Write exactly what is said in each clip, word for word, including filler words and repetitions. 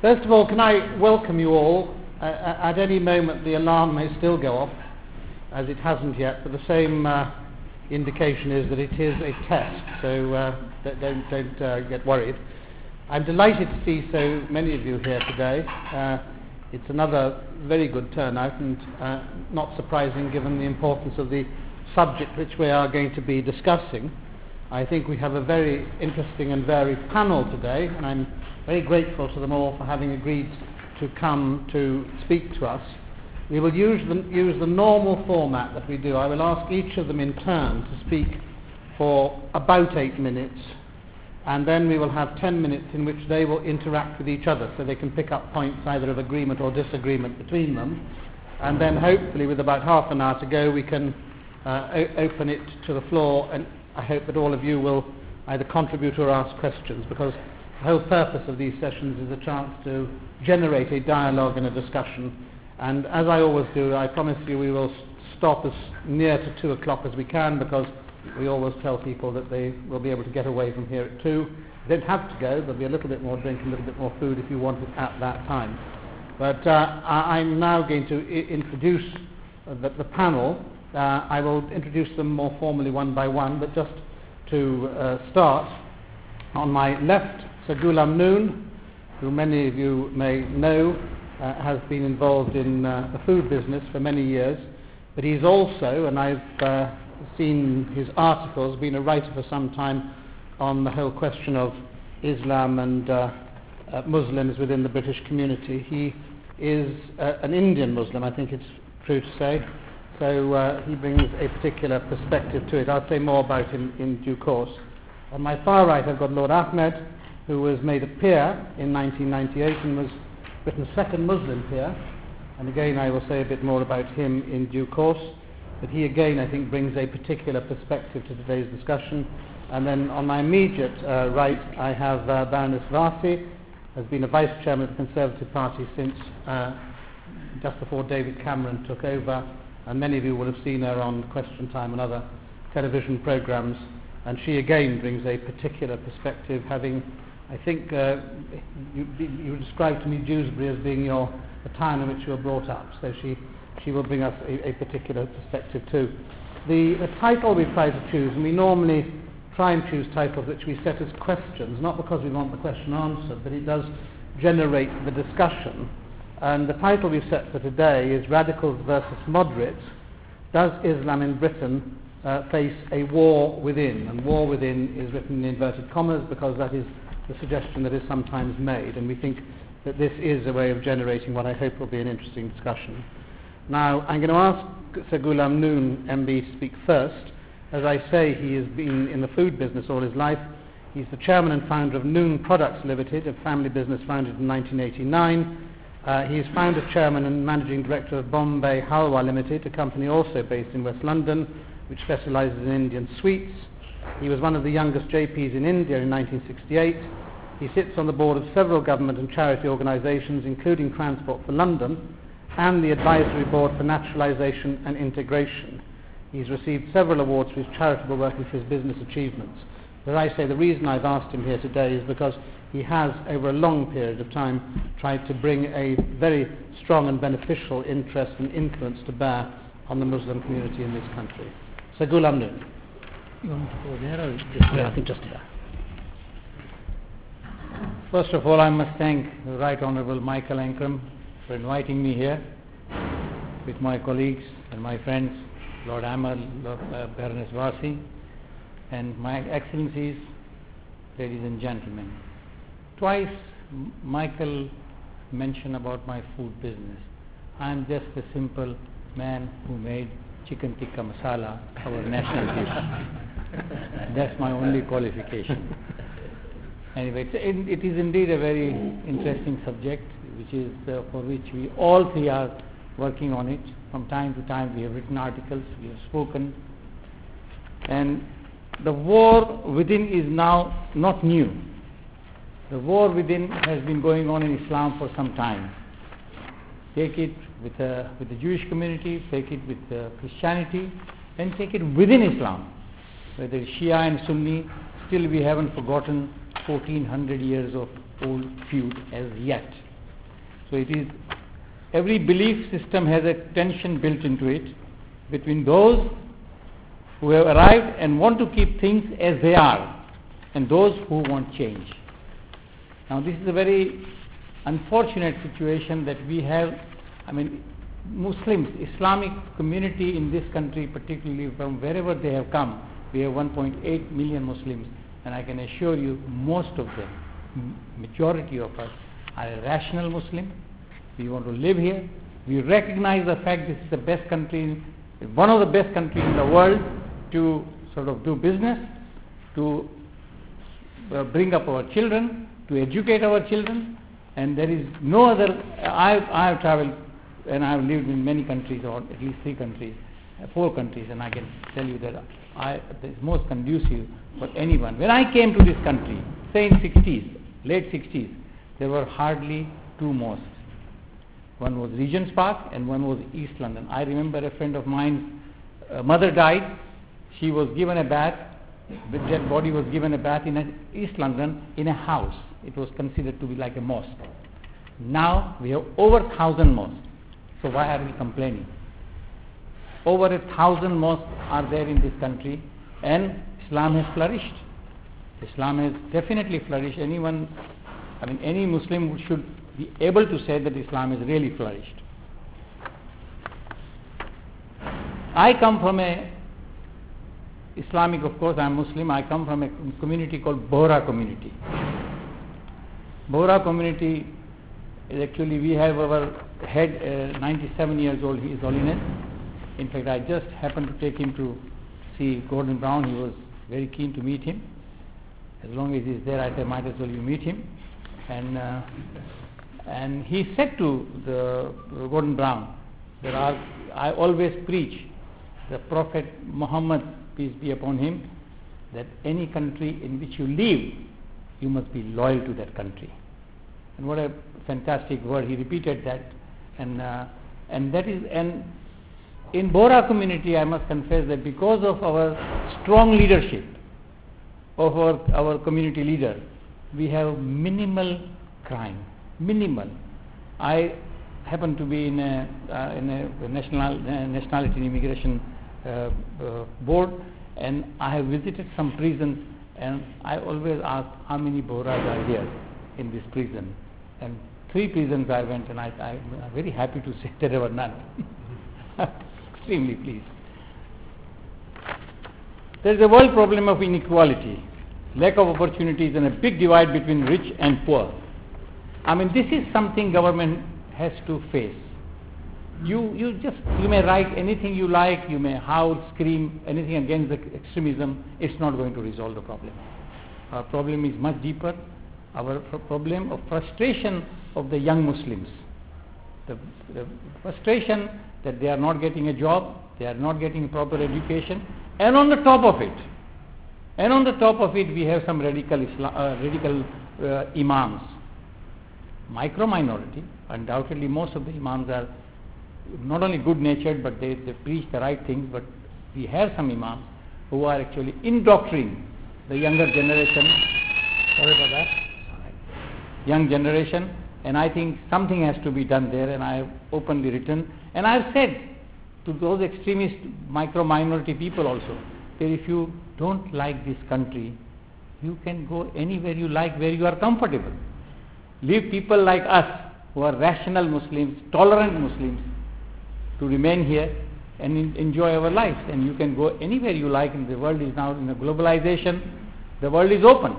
First of all, can I welcome you all? Uh, at any moment the alarm may still go off, as it hasn't yet, but the same uh, indication is that it is a test, so uh, don't, don't uh, get worried. I'm delighted to see so many of you here today. Uh, it's another very good turnout, and uh, not surprising given the importance of the subject which we are going to be discussing. I think we have a very interesting and varied panel today, and I'm very grateful to them all for having agreed to come to speak to us. We will use the, use the normal format that we do. I will ask each of them in turn to speak for about eight minutes, and then we will have ten minutes in which they will interact with each other, so they can pick up points either of agreement or disagreement between them, and then hopefully with about half an hour to go we can uh, o- open it to the floor, and I hope that all of you will either contribute or ask questions, because the whole purpose of these sessions is a chance to generate a dialogue and a discussion. And as I always do, I promise you we will stop as near to two o'clock as we can, because we always tell people that they will be able to get away from here at two. They don't have to go. There'll be a little bit more drink, a little bit more food if you want it at that time. But uh, I- I'm now going to I- introduce uh, the, the panel. Uh, I will introduce them more formally one by one, but just to uh, start, on my left, Sir Ghulam Noon, who many of you may know, uh, has been involved in uh, the food business for many years, but he's also, and I've uh, seen his articles, been a writer for some time on the whole question of Islam and uh, uh, Muslims within the British community. He is uh, an Indian Muslim, I think it's true to say. So uh, he brings a particular perspective to it. I'll say more about him in due course. On my far right I've got Lord Ahmed, who was made a peer in nineteen ninety-eight and was Britain's second Muslim peer. And again I will say a bit more about him in due course. But he again I think brings a particular perspective to today's discussion. And then on my immediate uh, right I have uh, Baroness Varsi, has been a Vice Chairman of the Conservative Party since uh, just before David Cameron took over. And many of you will have seen her on Question Time and other television programmes, and she again brings a particular perspective, having, I think, uh, you, you described to me Dewsbury as being your, the town in which you were brought up, so she, she will bring us a, a particular perspective too. The, the title we try to choose, and we normally try and choose titles which we set as questions, not because we want the question answered, but it does generate the discussion. And the title we've set for today is Radicals versus Moderates. Does Islam in Britain uh, face a war within? And war within is written in inverted commas because that is the suggestion that is sometimes made. And we think that this is a way of generating what I hope will be an interesting discussion. Now, I'm going to ask Sir Ghulam Noon, M B, to speak first. As I say, he has been in the food business all his life. He's the chairman and founder of Noon Products Limited, a family business founded in nineteen eighty-nine. Uh, he is founder, chairman and managing director of Bombay Halwa Limited, a company also based in West London, which specialises in Indian sweets. He was one of the youngest J Ps in India in nineteen sixty-eight. He sits on the board of several government and charity organisations, including Transport for London, and the advisory board for naturalisation and integration. He's received several awards for his charitable work and for his business achievements. As I say, the reason I've asked him here today is because he has, over a long period of time, tried to bring a very strong and beneficial interest and influence to bear on the Muslim community in this country. So, Ghulam Noon. You want to go there or just Yeah, I think just here. First of all, I must thank the Right Honourable Michael Ankram for inviting me here with my colleagues and my friends, Lord Ahmed, Lord uh, Baroness Varsi, and my excellencies, ladies and gentlemen. Twice M- Michael mentioned about my food business. I am just a simple man who made chicken tikka masala our national dish. That's my only qualification. Anyway, it, it is indeed a very interesting subject, which is uh, for which we all three are working on it. From time to time we have written articles, we have spoken, and the war within is now not new. The war within has been going on in Islam for some time. Take it with, uh, with the Jewish community, take it with uh, Christianity, and take it within Islam. Whether it's Shia and Sunni, still we haven't forgotten fourteen hundred years of old feud as yet. So it is, every belief system has a tension built into it between those who have arrived and want to keep things as they are and those who want change. Now this is a very unfortunate situation that we have. I mean, Muslims, Islamic community in this country, particularly from wherever they have come, we have one point eight million Muslims, and I can assure you most of them, m- majority of us, are a rational Muslim. We want to live here. We recognize the fact this is the best country, one of the best countries in the world to sort of do business, to uh, bring up our children, to educate our children, and there is no other. I I have traveled and I have lived in many countries, or at least three countries, uh, four countries, and I can tell you that I it is most conducive for anyone. When I came to this country, say in sixties, late sixties, there were hardly two mosques. One was Regent's Park and one was East London. I remember a friend of mine's uh, mother died. She was given a bath. The dead body was given a bath in a, East London in a house. It was considered to be like a mosque. Now we have over a thousand mosques. So why are we complaining? Over a thousand mosques are there in this country, and Islam has flourished. Islam has definitely flourished. Anyone, I mean, any Muslim should be able to say that Islam has really flourished. I come from a Islamic, of course, I am Muslim. I come from a community called Bohra community. Bohra community is actually, we have our head, uh, ninety-seven years old, His Holiness. In fact, I just happened to take him to see Gordon Brown. He was very keen to meet him. As long as he's there, I said, might as well you meet him. And uh, and he said to the uh, Gordon Brown that I, I always preach the Prophet Muhammad, peace be upon him, that any country in which you live, you must be loyal to that country. And what a fantastic word. He repeated that. And uh, and that is, and in Bohra community, I must confess that because of our strong leadership of our, our community leader, we have minimal crime. Minimal. I happen to be in a, uh, in a national, uh, nationality and immigration uh, uh, board, and I have visited some prisons, and I always ask how many Bohras are here in this prison. And three prisons I went, and I, I, I'm very happy to say there were none. Extremely pleased. There is a world problem of inequality, lack of opportunities, and a big divide between rich and poor. I mean, this is something government has to face. You, you just, you may write anything you like, you may howl, scream, anything against the extremism, it's not going to resolve the problem. Our problem is much deeper. Our problem of frustration of the young Muslims. The, the frustration that they are not getting a job, they are not getting proper education, and on the top of it, and on the top of it, we have some radical Islam, uh, radical uh, imams. Micro minority, undoubtedly most of the imams are not only good natured, but they, they preach the right things, but we have some imams who are actually indoctrinating the younger generation. Sorry about that. Young generation, and I think something has to be done there, and I have openly written, and I have said to those extremist micro minority people also, that if you don't like this country, you can go anywhere you like, where you are comfortable. Leave people like us, who are rational Muslims, tolerant Muslims, to remain here and in, enjoy our lives. And you can go anywhere you like, and the world is now in a globalization, the world is open.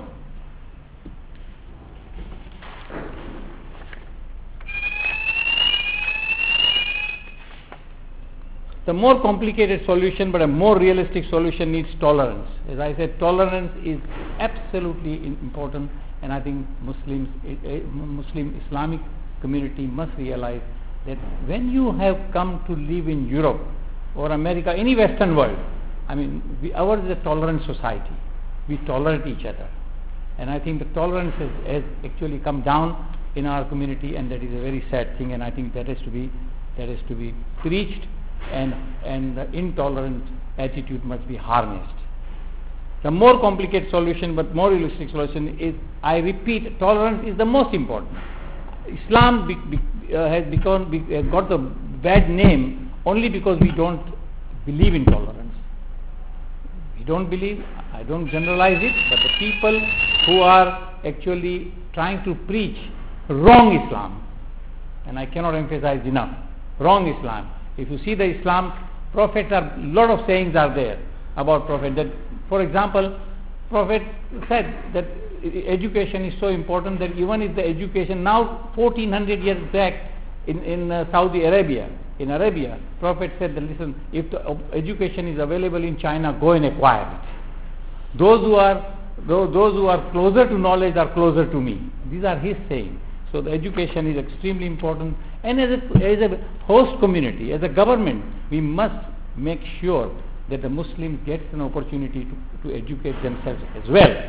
The more complicated solution, but a more realistic solution, needs tolerance. As I said, tolerance is absolutely important, and I think Muslims, Muslim Islamic community must realize that when you have come to live in Europe or America, any Western world, I mean, we, ours is a tolerant society. We tolerate each other, and I think the tolerance has, has actually come down in our community, and that is a very sad thing. And I think that has to be that has to be preached. And, and the intolerant attitude must be harnessed. The more complicated solution, but more realistic solution is, I repeat, tolerance is the most important. Islam, be, be, uh, has become be, uh, got the bad name only because we don't believe in tolerance. We don't believe, I don't generalize it, but the people who are actually trying to preach wrong Islam, and I cannot emphasize enough, wrong Islam. If you see the Islam, Prophet, a lot of sayings are there about Prophet. That, for example, Prophet said that education is so important that even if the education, now fourteen hundred years back in, in uh, Saudi Arabia, in Arabia, Prophet said that listen, if the uh, education is available in China, go and acquire it. Those who are those, those who are closer to knowledge are closer to me. These are his sayings. So the education is extremely important, and as a, as a host community, as a government, we must make sure that the Muslims get an opportunity to, to educate themselves as well.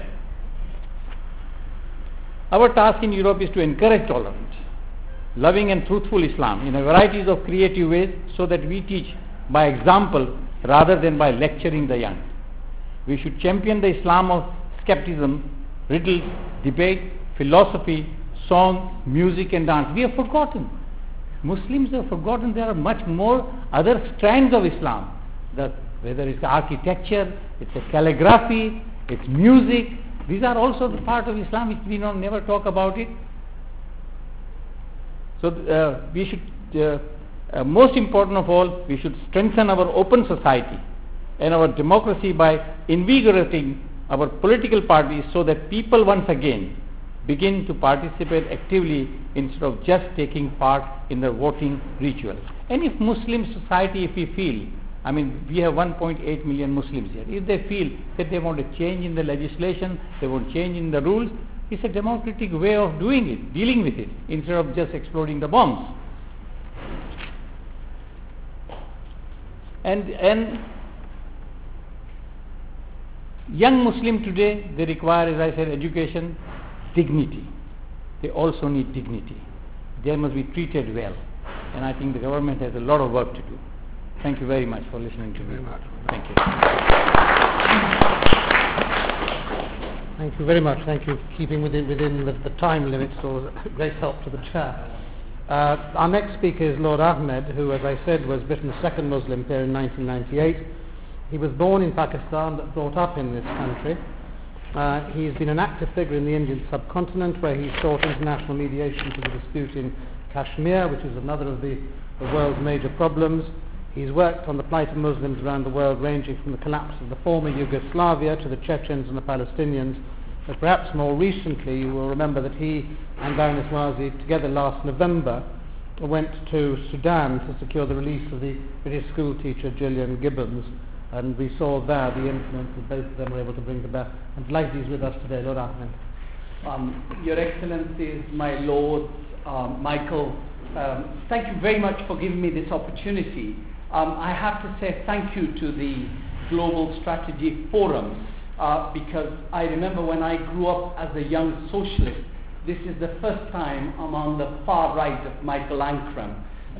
Our task in Europe is to encourage tolerance, loving and truthful Islam in a varieties of creative ways, so that we teach by example rather than by lecturing the young. We should champion the Islam of skepticism, riddles, debate, philosophy, song, music and dance. We have forgotten. Muslims have forgotten there are much more other strands of Islam. The, whether it's architecture, it's a calligraphy, it's music. These are also the part of Islam which we don't never talk about it. So uh, we should, uh, uh, most important of all, we should strengthen our open society and our democracy by invigorating our political parties, so that people once again begin to participate actively instead of just taking part in the voting ritual. And if Muslim society, if we feel, I mean, we have one point eight million Muslims here, if they feel that they want to change in the legislation, they want to change in the rules, it's a democratic way of doing it, dealing with it, instead of just exploding the bombs. And, and young Muslim today, they require, as I said, education, dignity. They also need dignity. They must be treated well. And I think the government has a lot of work to do. Thank you very much for listening to me. Thank you. Thank you very much. Thank you for keeping within, within the, the time limits, or great help to the chair. Uh, our next speaker is Lord Ahmed, who, as I said, was Britain's second Muslim peer in nineteen ninety-eight. He was born in Pakistan but brought up in this country. Uh, he's been an active figure in the Indian subcontinent, where he sought international mediation to the dispute in Kashmir, which is another of the, the world's major problems. He's worked on the plight of Muslims around the world, ranging from the collapse of the former Yugoslavia to the Chechens and the Palestinians. But perhaps more recently, you will remember that he and Baroness Wazi, together last November, went to Sudan to secure the release of the British school teacher Gillian Gibbons. And we saw there the influence that both of them were able to bring to bear. I'm delighted he's with us today, Lord Ahmed. Um, Your Excellencies, my Lords, um, Michael, um, thank you very much for giving me this opportunity. Um, I have to say thank you to the Global Strategy Forum, uh, because I remember when I grew up as a young socialist, this is the first time I'm on the far right of Michael Ancram.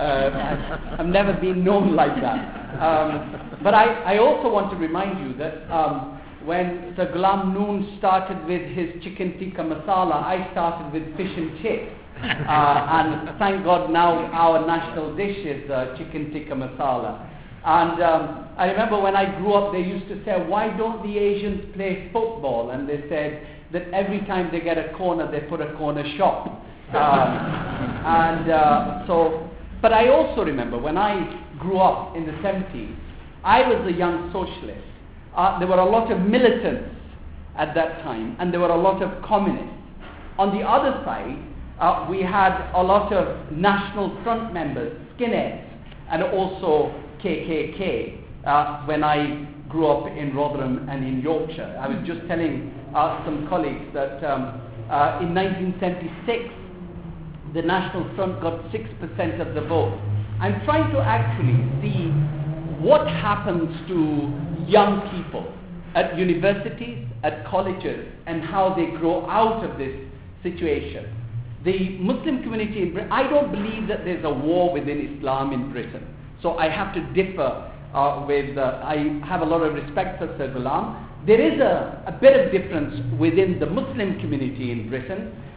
Uh, I've, I've never been known like that. Um, but I, I also want to remind you that um, when Sir Ghulam Noon started with his chicken tikka masala, I started with fish and chips. Uh, and thank God now our national dish is uh, chicken tikka masala. And um, I remember when I grew up, they used to say, why don't the Asians play football? And they said that every time they get a corner, they put a corner shop. Um, and uh, so, but I also remember when I grew up in the seventies, I was a young socialist. Uh, there were a lot of militants at that time, and there were a lot of communists. On the other side, uh, we had a lot of National Front members, skinheads, and also K K K, uh, when I grew up in Rotherham and in Yorkshire. I was just telling uh, some colleagues that um, uh, in nineteen seventy-six, the National Front got six percent of the vote. I'm trying to actually see what happens to young people at universities, at colleges, and how they grow out of this situation. The Muslim community in Britain, I don't believe that there's a war within Islam in Britain. So I have to differ uh, with, uh, I have a lot of respect for Sir Ghulam. There is a, a bit of difference within the Muslim community in Britain.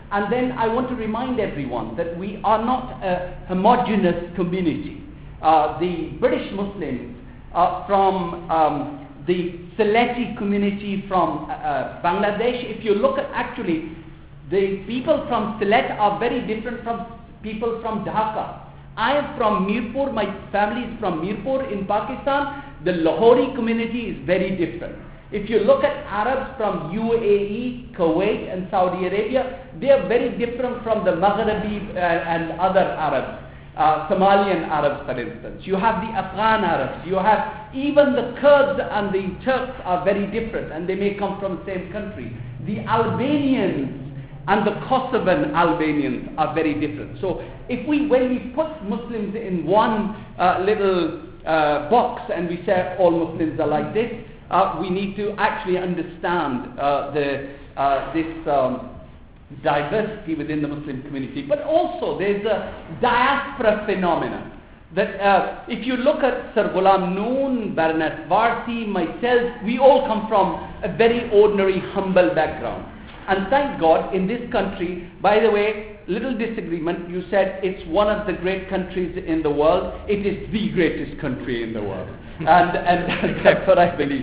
And then I want to remind everyone that we are not a homogeneous community. Uh, the British Muslims uh, from um, the Sylheti community from uh, Bangladesh, if you look at actually, the people from Sylhet are very different from people from Dhaka. I am from Mirpur, my family is from Mirpur in Pakistan. The Lahori community is very different. If you look at Arabs from U A E, Kuwait and Saudi Arabia, they are very different from the Maghrabi uh, and other Arabs. Uh, Somalian Arabs, for instance. You have the Afghan Arabs. You have even the Kurds and the Turks are very different, and they may come from the same country. The Albanians and the Kosovan Albanians are very different. So if we, when we put Muslims in one uh, little uh, box and we say all Muslims are like this, uh, we need to actually understand uh, the uh, this um, diversity within the Muslim community. But also there's a diaspora phenomenon. That uh, if you look at Sir Ghulam Noon, Baroness Varsi, myself, we all come from a very ordinary, humble background. And thank God, in this country, by the way, little disagreement, you said it's one of the great countries in the world. It is the greatest country in the world. And, and that's what I believe.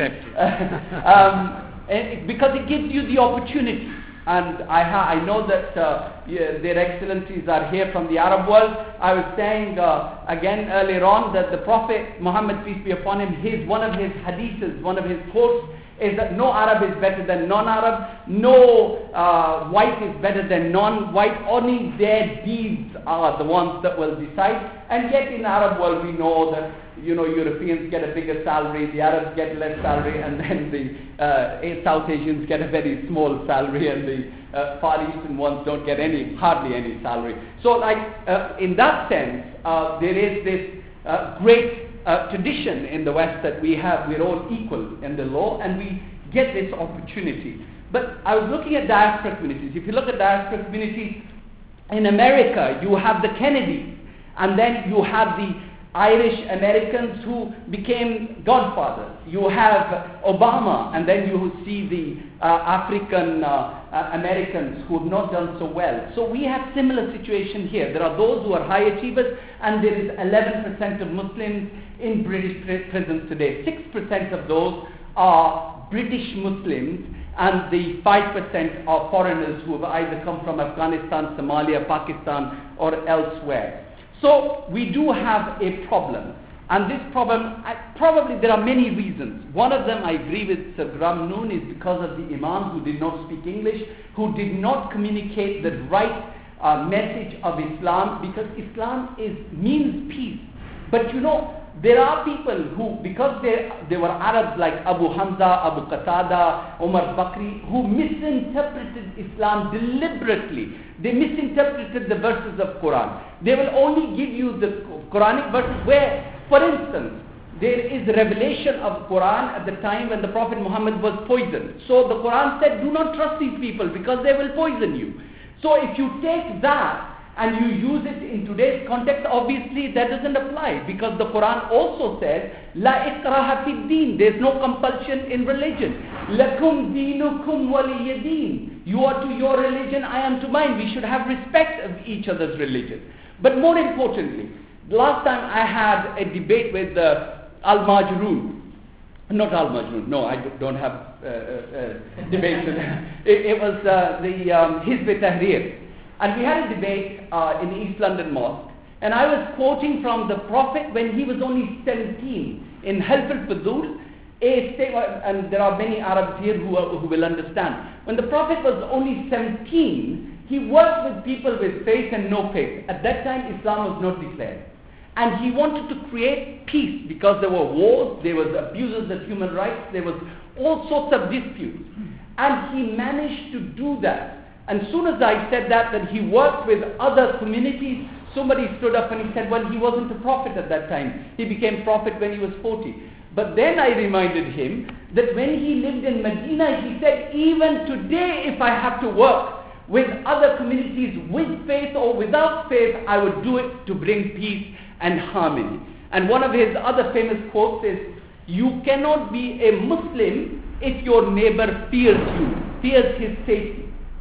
um, and because it gives you the opportunity. And I, ha- I know that uh, yeah, their excellencies are here from the Arab world. I was saying uh, again earlier on that the Prophet Muhammad, peace be upon him, his, one of his hadiths, one of his quotes is that no Arab is better than non-Arab, no uh, white is better than non-white, only their deeds are the ones that will decide. And yet in Arab world we know that, you know, Europeans get a bigger salary, the Arabs get less salary, and then the uh, South Asians get a very small salary, and the uh, Far Eastern ones don't get any, hardly any salary. So like uh, in that sense, uh, there is this uh, great Uh, tradition in the West that we have, we're all equal in the law, and we get this opportunity. But I was looking at diaspora communities. If you look at diaspora communities in America, you have the Kennedys, and then you have the Irish Americans who became godfathers. You have Obama, and then you see the uh, African uh, uh, Americans who have not done so well. So we have similar situation here. There are those who are high achievers, and there is eleven percent of Muslims in British prisons today. six percent of those are British Muslims, and the five percent are foreigners who have either come from Afghanistan, Somalia, Pakistan, or elsewhere. So we do have a problem, and this problem, I, probably there are many reasons. One of them, I agree with Sir Ghulam Noon, is because of the Imams who did not speak English, who did not communicate the right uh, message of Islam, because Islam is means peace. But you know, there are people who, because they, they were Arabs like Abu Hamza, Abu Qatada, Omar Bakri, who misinterpreted Islam deliberately. They misinterpreted the verses of Quran. They will only give you the Quranic verses where, for instance, there is revelation of Quran at the time when the Prophet Muhammad was poisoned. So the Quran said, do not trust these people because they will poison you. So if you take that and you use it in today's context, obviously that doesn't apply, because the Quran also says, La ikraha fi din, there's no compulsion in religion. Lakum dinukum waliya din. You are to your religion, I am to mine. We should have respect of each other's religion. But more importantly, last time I had a debate with uh, Al-Majroon. Not Al-Majroon, no, I don't have uh, uh, debates with him. It, it was uh, the um, Hizb Tahrir. And we had a debate uh, in the East London Mosque, and I was quoting from the Prophet when he was only seventeen in Half al-Fudul, a statement, and there are many Arabs here who, are, who will understand. When the Prophet was only seventeen, he worked with people with faith and no faith. At that time, Islam was not declared. And he wanted to create peace, because there were wars, there was abuses of human rights, there was all sorts of disputes. And he managed to do that. And as soon as I said that, that he worked with other communities, somebody stood up and he said, well, he wasn't a prophet at that time. He became prophet when he was forty. But then I reminded him that when he lived in Medina, he said, even today, if I have to work with other communities with faith or without faith, I would do it to bring peace and harmony. And one of his other famous quotes is, you cannot be a Muslim if your neighbor fears you, fears his safety.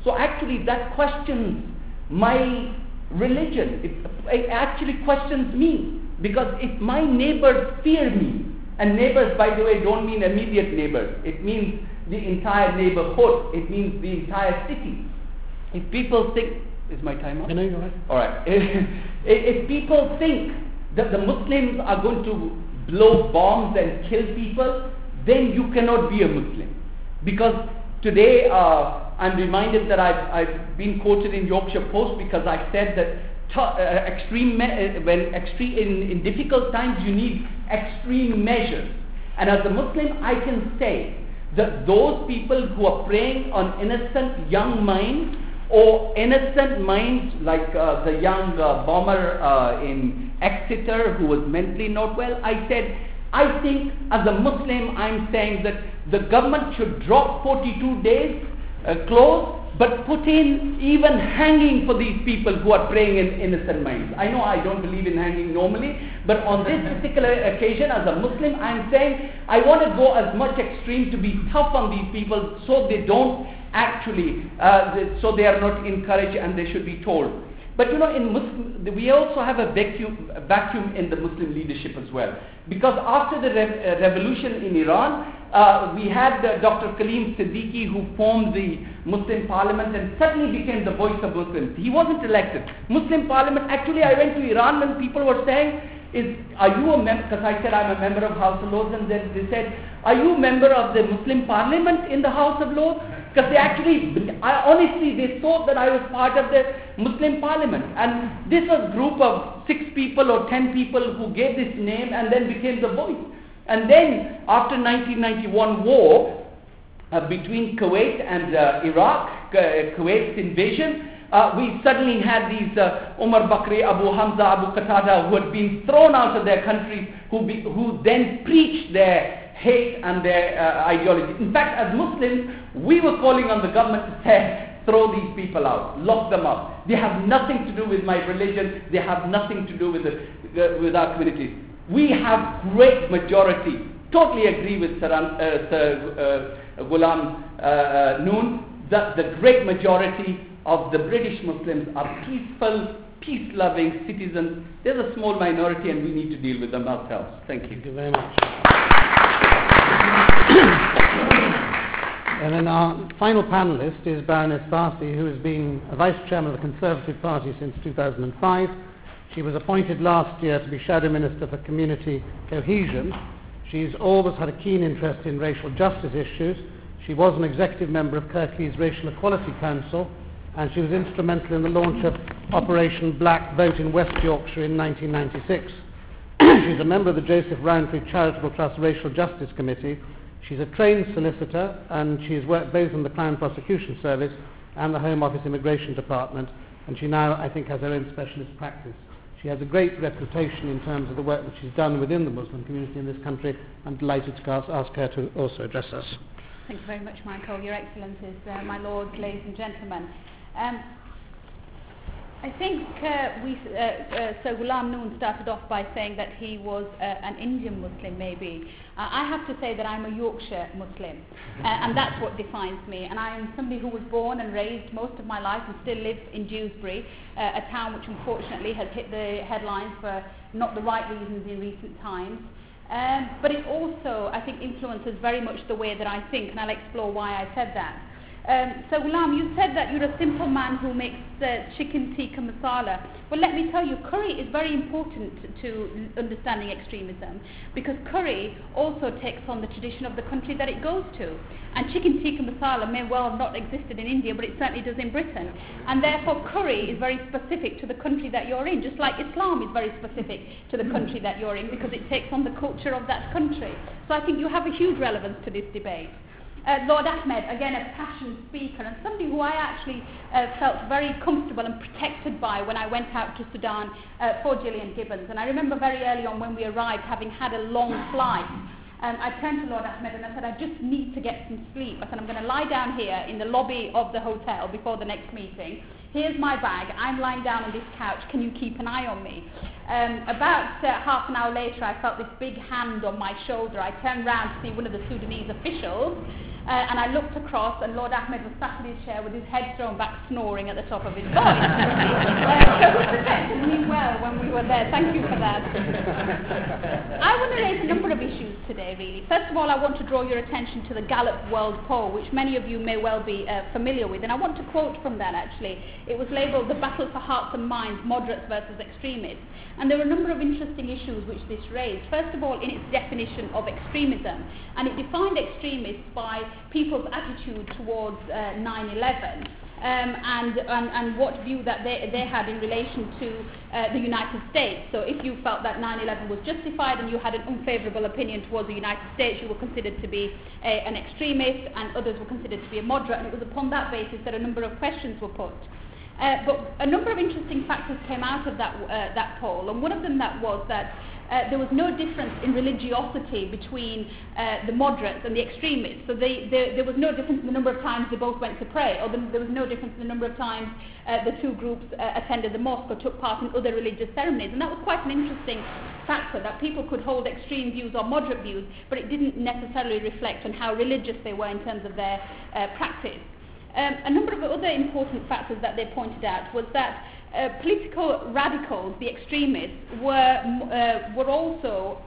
So actually that questions my religion. It, it actually questions me, because if my neighbors fear me, and neighbors, by the way, don't mean immediate neighbors, it means the entire neighborhood, it means the entire city. If people think, is my time up? No, you're right. Alright. if, if people think that the Muslims are going to blow bombs and kill people, then you cannot be a Muslim. Because today uh, I'm reminded that I've, I've been quoted in Yorkshire Post because I said that t- uh, extreme me- uh, when extreme in, in difficult times you need extreme measures. And as a Muslim, I can say that those people who are preying on innocent young minds, or innocent minds like uh, the young uh, bomber uh, in Exeter who was mentally not well, I said, I think as a Muslim I'm saying that the government should drop forty-two days uh, close, but put in even hanging for these people who are preying in innocent minds. I know I don't believe in hanging normally, but on this particular occasion as a Muslim I'm saying I want to go as much extreme to be tough on these people so they don't actually, uh, so they are not encouraged and they should be told. But you know, in Muslim, we also have a vacuum, a vacuum in the Muslim leadership as well. Because after the rev- uh, revolution in Iran, uh, we had uh, Doctor Kaleem Siddiqui who formed the Muslim Parliament and suddenly became the voice of Muslims. He wasn't elected. Muslim Parliament, actually I went to Iran when people were saying, is, are you a member, because I said I'm a member of House of Lords, and then they said, are you a member of the Muslim Parliament in the House of Lords? Because they actually, I, honestly, they thought that I was part of the Muslim Parliament. And this was a group of six people or ten people who gave this name and then became the voice. And then, after nineteen ninety-one war uh, between Kuwait and uh, Iraq, uh, Kuwait's invasion, uh, we suddenly had these uh, Umar Bakri, Abu Hamza, Abu Qatada, who had been thrown out of their countries, who, be, who then preached their hate and their uh, ideology. In fact, as Muslims, we were calling on the government to say, throw these people out, lock them up. They have nothing to do with my religion. They have nothing to do with, the, uh, with our communities. We have great majority. Totally agree with Sir, uh, Sir uh, Ghulam uh, Noon that the great majority of the British Muslims are peaceful, peace-loving citizens. There's a small minority and we need to deal with them ourselves. Thank you. Thank you very much. And then our final panellist is Baroness Varsi, who has been a Vice Chairman of the Conservative Party since two thousand five. She was appointed last year to be Shadow Minister for Community Cohesion. She's always had a keen interest in racial justice issues. She was an executive member of Kirklees Racial Equality Council, and she was instrumental in the launch of Operation Black Vote in West Yorkshire in nineteen ninety-six. She's a member of the Joseph Rowntree Charitable Trust Racial Justice Committee. She's a trained solicitor, and she has worked both in the Crown Prosecution Service and the Home Office Immigration Department, and she now, I think, has her own specialist practice. She has a great reputation in terms of the work that she's done within the Muslim community in this country. I'm delighted to ask, ask her to also address us. Thank you very much, Michael. Your Excellencies, uh, my Lords, ladies and gentlemen. Um, I think uh, we, uh, uh, Sir Ghulam Noon started off by saying that he was uh, an Indian Muslim, maybe. Uh, I have to say that I'm a Yorkshire Muslim, uh, and that's what defines me. And I am somebody who was born and raised most of my life and still lives in Dewsbury, uh, a town which unfortunately has hit the headlines for not the right reasons in recent times. Um, but it also, I think, influences very much the way that I think, and I'll explore why I said that. Um, so Ghulam, you said that you're a simple man who makes uh, chicken tikka masala. Well, let me tell you, curry is very important to understanding extremism, because curry also takes on the tradition of the country that it goes to. And chicken tikka masala may well have not existed in India, but it certainly does in Britain. And therefore curry is very specific to the country that you're in, just like Islam is very specific to the country that you're in, because it takes on the culture of that country. So I think you have a huge relevance to this debate. Uh, Lord Ahmed, again a passionate speaker, and somebody who I actually uh, felt very comfortable and protected by when I went out to Sudan uh, for Gillian Gibbons. And I remember very early on when we arrived, having had a long flight, um, I turned to Lord Ahmed and I said, I just need to get some sleep. I said, I'm going to lie down here in the lobby of the hotel before the next meeting. Here's my bag, I'm lying down on this couch, can you keep an eye on me? Um, about uh, half an hour later, I felt this big hand on my shoulder. I turned round to see one of the Sudanese officials, Uh, and I looked across, and Lord Ahmed was sat in his chair with his head thrown back, snoring at the top of his voice. uh, so he protected me well when we were there. Thank you for that. I want to raise a number of issues today, really. First of all, I want to draw your attention to the Gallup World Poll, which many of you may well be uh, familiar with. And I want to quote from that, actually. It was labelled "The Battle for Hearts and Minds, Moderates versus Extremists." And there were a number of interesting issues which this raised. First of all, in its definition of extremism. And it defined extremists by people's attitude towards uh, nine eleven. Um, and, and, and what view that they, they had in relation to uh, the United States. So if you felt that nine eleven was justified and you had an unfavourable opinion towards the United States, you were considered to be a, an extremist, and others were considered to be a moderate, and it was upon that basis that a number of questions were put. Uh, but a number of interesting factors came out of that, uh, that poll, and one of them that was that Uh, there was no difference in religiosity between uh, the moderates and the extremists. So they, they, there was no difference in the number of times they both went to pray, or the, there was no difference in the number of times uh, the two groups uh, attended the mosque or took part in other religious ceremonies. And that was quite an interesting factor, that people could hold extreme views or moderate views, but it didn't necessarily reflect on how religious they were in terms of their uh, practice. Um, a number of other important factors that they pointed out was that Uh, political radicals, the extremists, were uh, were also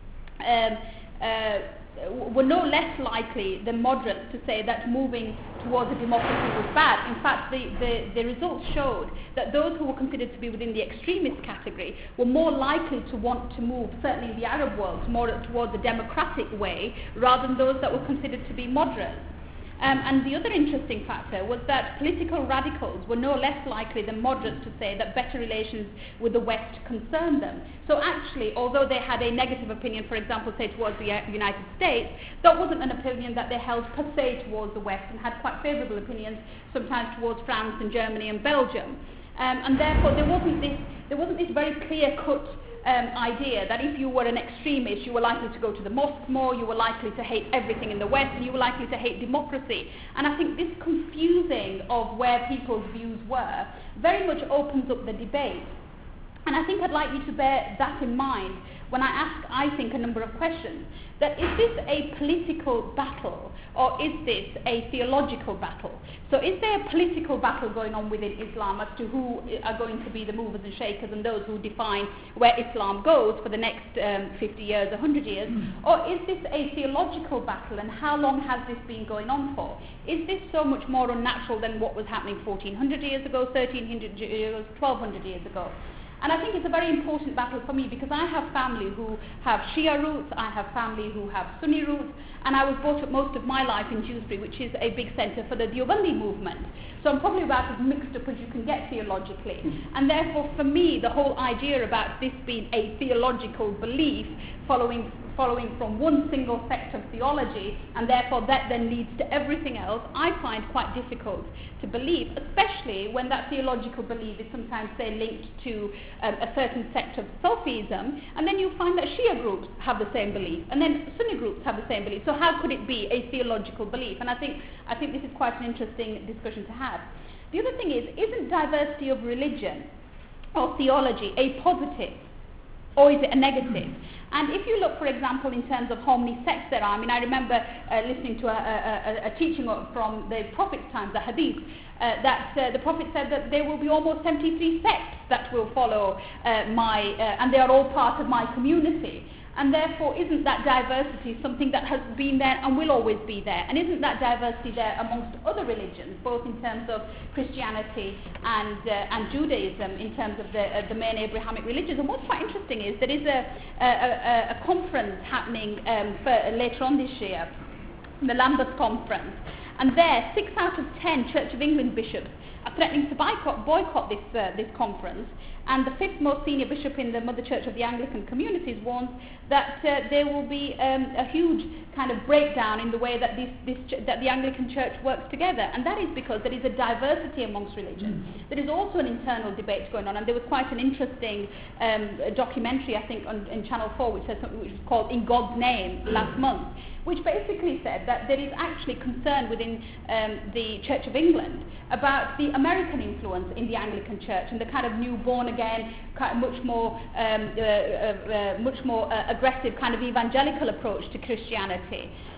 um, uh, were no less likely than moderates to say that moving towards a democracy was bad. In fact, the, the, the results showed that those who were considered to be within the extremist category were more likely to want to move, certainly in the Arab world, more towards a democratic way, rather than those that were considered to be moderates. Um, and the other interesting factor was that political radicals were no less likely than moderates to say that better relations with the West concerned them. So actually, although they had a negative opinion, for example, say towards the United States, that wasn't an opinion that they held per se towards the West, and had quite favourable opinions sometimes towards France and Germany and Belgium. Um, and therefore, there wasn't this, there wasn't this very clear-cut Um, idea that if you were an extremist, you were likely to go to the mosque more, you were likely to hate everything in the West, and you were likely to hate democracy. And I think this confusing of where people's views were very much opens up the debate. And I think I'd like you to bear that in mind when I ask, I think, a number of questions. That is this a political battle, or is this a theological battle? So is there a political battle going on within Islam as to who are going to be the movers and shakers and those who define where Islam goes for the next um, fifty years, one hundred years? Or is this a theological battle, and how long has this been going on for? Is this so much more unnatural than what was happening fourteen hundred years ago, thirteen hundred years, twelve hundred years ago? And I think it's a very important battle for me, because I have family who have Shia roots, I have family who have Sunni roots, and I was brought up most of my life in Dewsbury, which is a big centre for the Deobandi movement. So I'm probably about as mixed up as you can get theologically. And therefore, for me, the whole idea about this being a theological belief following following from one single sect of theology, and therefore that then leads to everything else, I find quite difficult to believe, especially when that theological belief is sometimes, say, linked to um, a certain sect of Sufism, and then you find that Shia groups have the same belief, and then Sunni groups have the same belief. So how could it be a theological belief? And I think, I think this is quite an interesting discussion to have. The other thing is, isn't diversity of religion or theology a positive, or is it a negative? And if you look, for example, in terms of how many sects there are, I mean, I remember uh, listening to a, a, a teaching from the Prophet's times, the Hadith, uh, that uh, the Prophet said that there will be almost seventy-three sects that will follow uh, my, uh, and they are all part of my community. And therefore, isn't that diversity something that has been there and will always be there? And isn't that diversity there amongst other religions, both in terms of Christianity and uh, and Judaism, in terms of the uh, the main Abrahamic religions? And what's quite interesting is there is a a, a, a conference happening um, for, uh, later on this year, the Lambeth Conference, and there six out of ten Church of England bishops are threatening to boycott, boycott this uh, this conference. And the fifth most senior bishop in the Mother Church of the Anglican Communities warns that uh, there will be um, a huge kind of breakdown in the way that this, this ch- that the Anglican Church works together. And that is because there is a diversity amongst religions. Mm. There is also an internal debate going on, and there was quite an interesting um, documentary, I think, on, on Channel four, which says something which was called In God's Name last month, which basically said that there is actually concern within um, the Church of England about the American influence in the Anglican Church and the kind of new born-again, kind of much more, um, uh, uh, uh, much more uh, aggressive kind of evangelical approach to Christianity.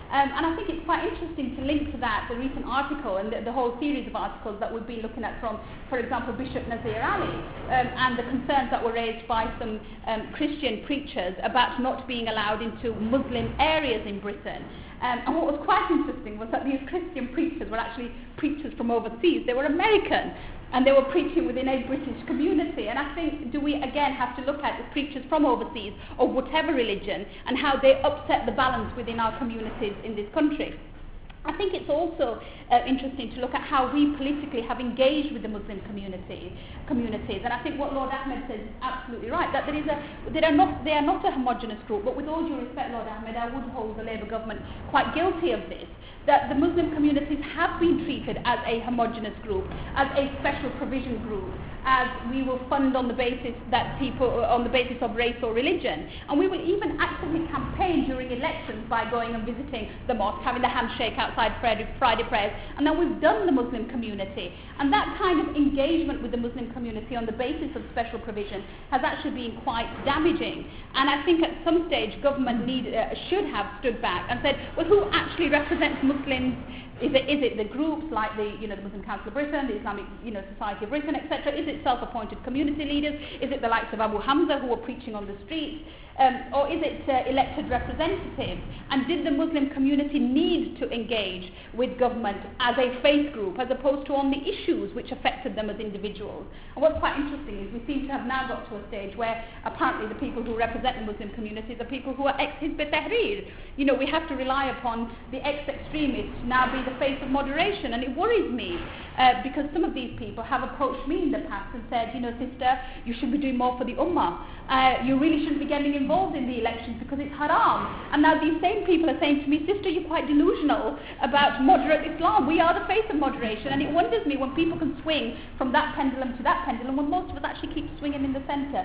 Um, and I think it's quite interesting to link to that the recent article and the, the whole series of articles that we've been looking at from, for example, Bishop Nazir Ali, um, and the concerns that were raised by some um, Christian preachers about not being allowed into Muslim areas in Britain. Um, and what was quite interesting was that these Christian preachers were actually preachers from overseas. They were American, and they were preaching within a British community. And I think, do we again have to look at the preachers from overseas or whatever religion and how they upset the balance within our communities in this country? I think it's also uh, interesting to look at how we politically have engaged with the Muslim community, communities. And I think what Lord Ahmed says is absolutely right, that there is a, they are not, they are not a homogenous group, but with all due respect, Lord Ahmed, I would hold the Labour government quite guilty of this, that the Muslim communities have been treated as a homogenous group, as a special provision group, as we will fund on the basis that people, on the basis of race or religion. And we will even actively campaign during elections by going and visiting the mosque, having the handshake outside Friday, Friday prayers, and then we've done the Muslim community. And that kind of engagement with the Muslim community on the basis of special provision has actually been quite damaging. And I think at some stage government need, uh, should have stood back and said, well, who actually represents Muslims? Is it, is it the groups like the, you know, the Muslim Council of Britain, the Islamic, you know, Society of Britain, et cetera? Is it self-appointed community leaders? Is it the likes of Abu Hamza who are preaching on the streets? Um, or is it uh, elected representatives? And did the Muslim community need to engage with government as a faith group as opposed to on the issues which affected them as individuals? And what's quite interesting is we seem to have now got to a stage where apparently the people who represent the Muslim communities are people who are ex-Hizb ut-Tahrir. You know, we have to rely upon the ex-extremists to now be the face of moderation, and it worries me uh, because some of these people have approached me in the past and said, you know, sister, you should be doing more for the Ummah. Uh, you really shouldn't be getting involved in the elections because it's haram. And now these same people are saying to me, sister, you're quite delusional about moderate Islam. We are the face of moderation. And it wonders me when people can swing from that pendulum to that pendulum when most of us actually keep swinging in the centre.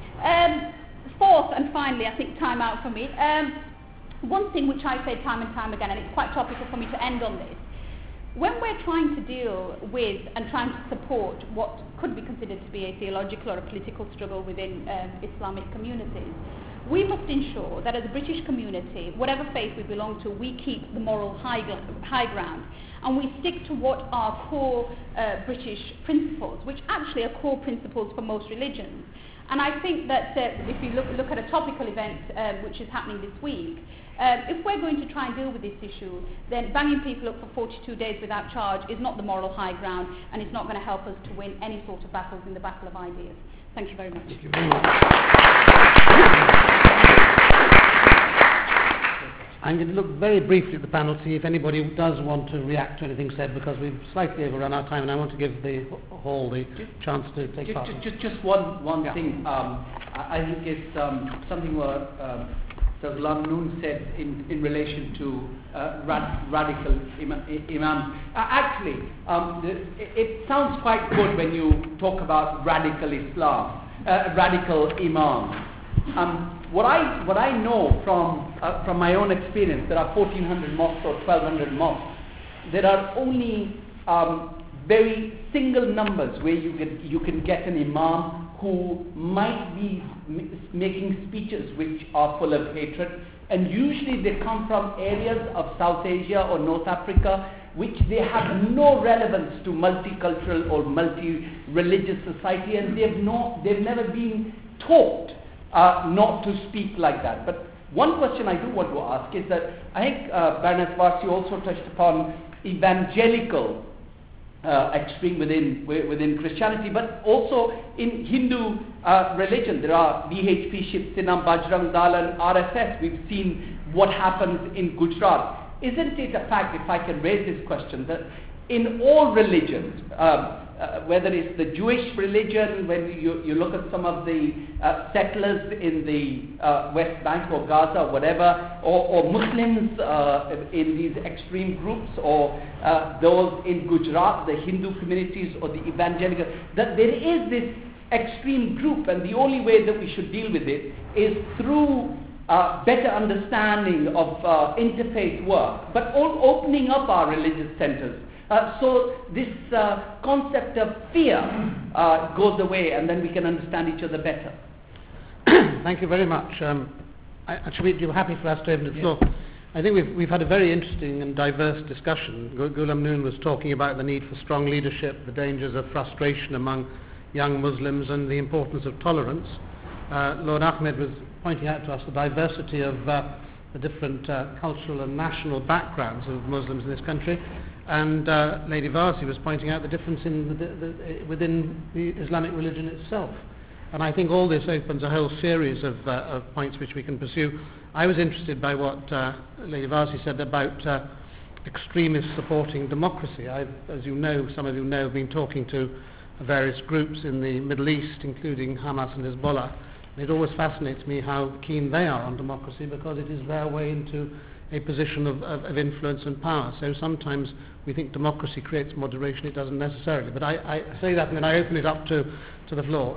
Um, fourth and finally, I think time out for me. Um, one thing which I say time and time again, and it's quite topical for me to end on this, when we're trying to deal with and trying to support what could be considered to be a theological or a political struggle within um, Islamic communities, we must ensure that as a British community, whatever faith we belong to, we keep the moral high, gl- high ground and we stick to what are core uh, British principles, which actually are core principles for most religions. And I think that uh, if you look, look at a topical event um, which is happening this week, um, if we're going to try and deal with this issue, then banging people up for forty-two days without charge is not the moral high ground, and it's not going to help us to win any sort of battles in the battle of ideas. Thank you very much. Thank you very much. I'm going to look very briefly at the panel, see if anybody does want to react to anything said, because we've slightly overrun our time, and I want to give the hall the just, chance to take just, part. Just, just, just one, one Yeah. thing. Um, I, I think it's um, something where um, Sir Ghulam Noon said in, in relation to uh, rad, radical imam. imam. Uh, actually, um, the, it, it sounds quite good when you talk about radical Islam, uh, radical imam. Um, what I what I know from uh, from my own experience, there are fourteen hundred mosques or twelve hundred mosques. There are only um, very single numbers where you get you can get an imam who might be m- making speeches which are full of hatred, and usually they come from areas of South Asia or North Africa which they have no relevance to multicultural or multi-religious society, and they've no they've never been taught Uh, not to speak like that. But one question I do want to ask is that I think uh, Baroness Varsi also touched upon evangelical uh, extreme within within Christianity, but also in Hindu uh, religion. There are V H P, Shiv Sena, Bajrang Dal and R S S. We've seen what happens in Gujarat. Isn't it a fact, if I can raise this question, that in all religions, um, Uh, whether it's the Jewish religion, when you, you look at some of the uh, settlers in the uh, West Bank or Gaza or whatever, or, or Muslims uh, in these extreme groups, or uh, those in Gujarat, the Hindu communities or the evangelical, that there is this extreme group, and the only way that we should deal with it is through uh, better understanding of uh, interfaith work, but all opening up our religious centers. Uh, so this uh, concept of fear uh, goes away, and then we can understand each other better. Thank you very much. Um, I, actually, you're happy for us to open the floor. I think we've, we've had a very interesting and diverse discussion. Gu- Ghulam Noon was talking about the need for strong leadership, the dangers of frustration among young Muslims, and the importance of tolerance. Uh, Lord Ahmed was pointing out to us the diversity of uh, the different uh, cultural and national backgrounds of Muslims in this country. And uh, Lady Varsi was pointing out the difference in the, the, the, within the Islamic religion itself. And I think all this opens a whole series of, uh, of points which we can pursue. I was interested by what uh, Lady Varsi said about uh, extremists supporting democracy. I've, as you know, some of you know, been talking to various groups in the Middle East, including Hamas and Hezbollah. And it always fascinates me how keen they are on democracy, because it is their way into a position of, of, of influence and power. So sometimes we think democracy creates moderation. It doesn't necessarily. But I, I say that and then I open it up to, to the floor.